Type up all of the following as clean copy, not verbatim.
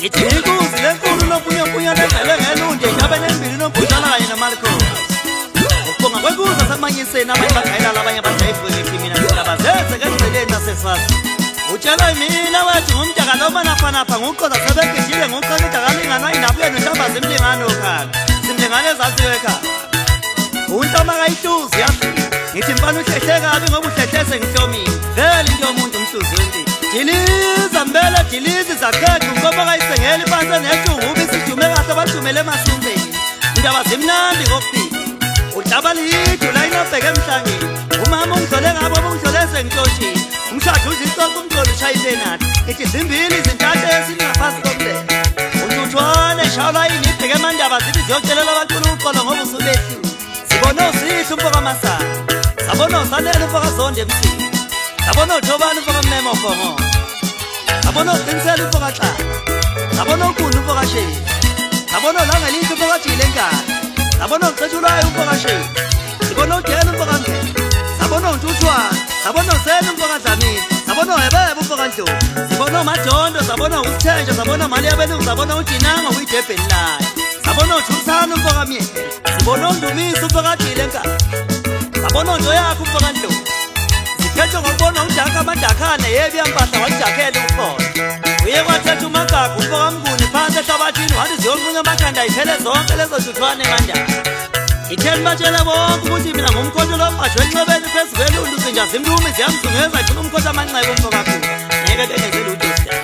Ngithi inkuzi lenkulu nopunyopunyo lengcele ngelunje ingabe nembili nombhujana kanye nomalkhulu. Ukubonga kwenkuzi asemanyiseni abanye bagayela labanye abadayifwe mina ngilabazeze ngegceleni naseswazi. Utshela mina wathi ngumntaka noma nafanapha nguqoza sebegijile nguqoza kalingana inabuye nentambazi emlingano khala. Simlingane ezaziwe ekhaya. Untoma kayituzi yathi ngithi mfana uhlehle kabi ngoba uhlehlese ngihlomile. Vele into yomuntu umhluzi wempilo. Diliza mbele diliza zakhethu ngoba kayisengeli phansi netungu ubisijume kahle bajumele emasumbeni. Indaba zimnandi kokuphi. Udaba liyidu la inobheke emhlangeni. Umama ungidlole ngabo ungidlolese ngitshotshile. Umshado uzinhloko umdlolo ushayile nathi. Ngithi zimbili izintathu esingaphansi komlele. Untutwane shawula yini ibheke amandaba zithi ziyocelela abacula uqolo ngoba usubehli. Sibona usihle umfoka Masana. Sabona usanele umfoka Zonde emsini. Sabona uJobani umfoka Memo Fongo. Sabona uqinisele umfoka Xaba. Sabona uKhulu umfoka Shehu. Sabona uLangelihle umfoka Jilenkana. Sabona uCethulayo umfoka Shehu. Sibona uDela umfoka Ngene. Sabona uNtutwane. Sabona uSena umfoka Dlamini. Sabona uHebebe umfoka Ndlovu. Sibona uMadondo, sabona uSithenjwa, sabona uMali Yabelungu, sabona uJinanga uyiDurban Line. Sabona uJusana umfoka Myeni. Sibona uNdumisa umfoka Jilenkana. Sabona uNjoyakhe umfoka Ndlovu. Siphethe ngokubona uDaka amadakane yebi yampahla wajakhela ukhona. Uye kwathetha uMagagu umfoka Mnguni phansi ehlabathini wathi ziyonqunya amakhanda iphele zonke lezo Ntuthwane eMandala. Itheni batshele bonke ukuthi mina ngumkhonto lomqashwe enxebeni phezu kwelundu sinja zimlumi ziyamzungeza ifuna umkhonto amanxeba umfoka Khumba. Ngeke tengenzele utho.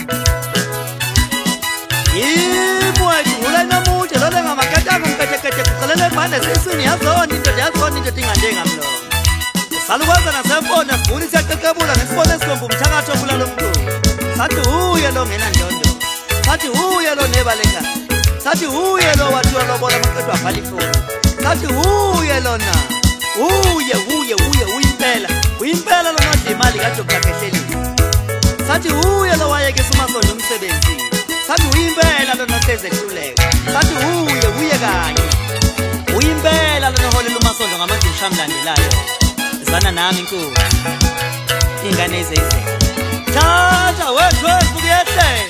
Yimwethu ula namutshe lole ngamakatanga umkethe kuqalele manje sesini yazona into dingandenga mlo. Salukwaza nasefona sifuna siyaqeqebula ngesibone esikomba umthakatho kulalo mqulu. Sathi uye lo ngena ndondo. Sathi uye lo nebaleka. Sathi uye lo wathiwa lobola amaqedwa abhala ifoni. Sathi uye lona. Uye impela. Uyimpela lona odimali kaDr. Kehlelile. Sathi uye lo wayeke uMasondo umsebenzi. Sathi uyimpela lona hleze ehluleka. Sathi uye kanye. Uyimpela lona holela uMasondo ngamadusha amlandelayo. Zana nami inkosi. Ingane ezeze. Tata wethu kuyehle.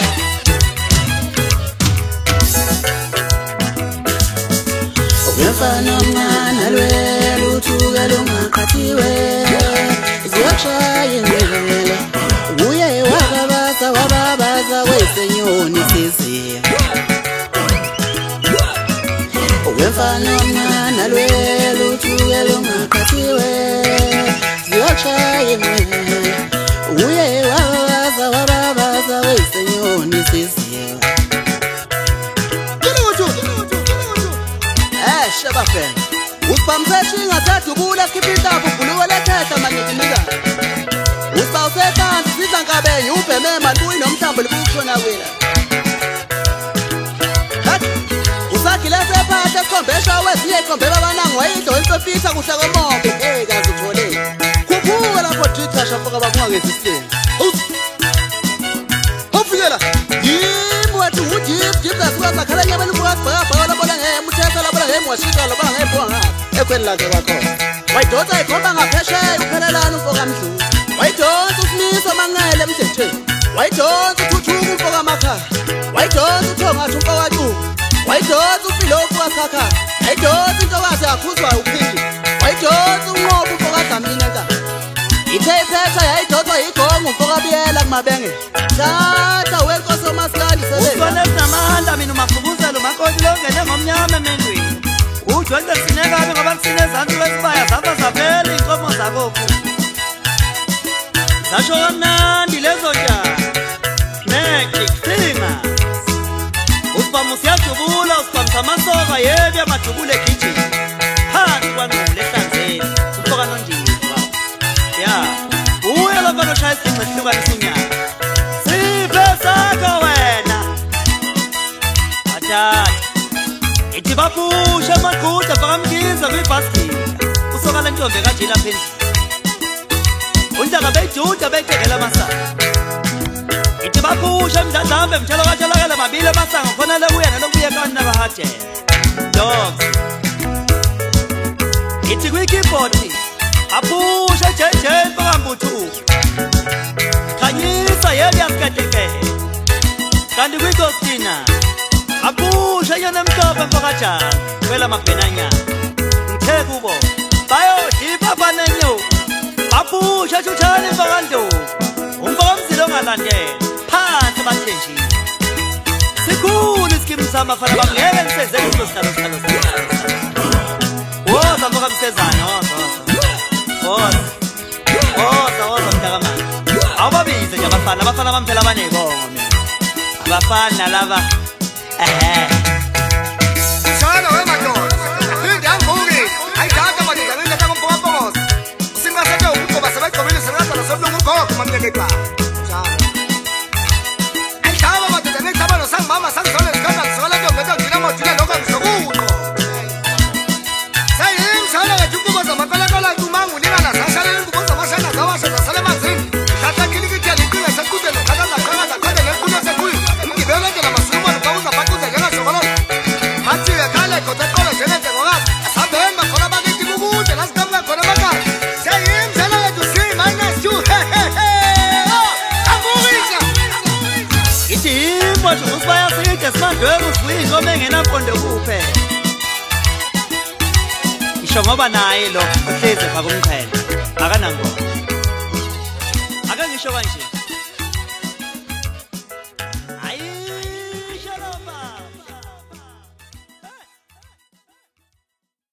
Umfana omncane alwela uthuke lungaqhathiwe. Ziyoshaya ingwele. Uye wababaza wesenyoni siziya. Umfana omncane alwela uthuke lungaqhathiwe. Ziyoshaya ingwele. Uye wababaza wesenyoni siziya. Shebafeni usibamseshi ngasedubula skipita bubhuluwe lethetha manyetimika usibawusekansi siza nkabenye ubheme mantuyi nomhlambo libukushona wila hathi usagilese ephathe esikhombesha wezinye ikhombela abanangu wayidlo insofisa kuhle komonke kazi uthole khuphuke lapho drithasha foka bakungangezisini ufikela wethu ujip zasuka zakhala nyabeni bukasibhakabhaka labola ngemuthetha labola ngemwashika labola ngembuka ngapha ekhweni lakhe kwakhona wayidonsa ikhomba ngaphesheya uphelelana umfoka Mdluli wayidonsa uSimiso Manqele emthethweni wayidonsa uThuthuka umfoka Makhaya wayidonsa uThongathi umfoka Cuba wayidonsa uPhilofu waSakhaya wayidonsa intokazi yakhuzwayo uPhili wayidonsa uNqobo umfoka Dlamini enkaba ithe iphetha yayidonswa yigongo umfoka Biyela kumabengela tata wenkosi uMaskandi sebenza usone kunamandla mina umafukuzelo umakoti longene ngomnyama emendweni uJwenze sinekabe ngoba kusine ezantsi kwesibaya zapha zaphela inkomo zakofu zasho kamnandi lezo njalo nekisinga usibhamu siyajubula usibhamu samasoka yebi amajubule egijini phansi kwanqule ehlanzeni umfoka Nondiwa ya uye lo mfana oshaya isigqi esihlukanisa unyaka sakho wena athatha ithi bapusha amaqhuda bakamkiza kwibhasikila usoka le ntombi kanje lapha endlini untaka beyijuda beyiqekela amasango ithi bapusha emdladlambe mtshalo katholakala mabili amasango khona lekuya nalokubuye kani nabahadela dogs ithi kwi-keyboard apusha JJ mfaka Mbuthuka khanyisa yeli yasikadekela kanti kwikostina abusha yona mhlophe mfakajana kwela mabhenanya ngithe kubo bayodipha banenyo abusha chuchane mfakando umfokamzilo ongalandela phansi bathenjini sikhulu isikimu samafana bangeke ngisezele usikhalo woza mfokamsezana woza mntakamani awubabize nje abafana bamphela abanebongo mina abafana laba Sana we madoda. Hindi anguki. Ayidada madoda ngene takumpoka pomos. Singasethe ukuba sebeqobile sengaza nasobulungu gogo mamlekepa. Njalo. Ayidaba madoda ngithaba nosangimama sangizole sikhathi ngisola nto ngethe ngina modile lokho ngizokuqo. Sayimsala ke ukuba zamaqalaqala kumangu ningana sashala ingubo zamashana zawasha zasale manzini. Thatha kilikitya liqinga sekudelo khalaza khalaza khale lekulo sekulu. Ngibele nje namasuma ukawuza bakuze njengasokolo. Hathi ekhale kodwa eqolo jenete ngokazi asabemba khona bakithi kukude lasikamka khona bakati seyimzela yethu C-2 abuisa ithi imbotsho usibaya side simandweke usibuyinto mengenamqondo kuphela isho ngoba naye lo uhlezi pha kumqhele akanangoma ake ngisho kanje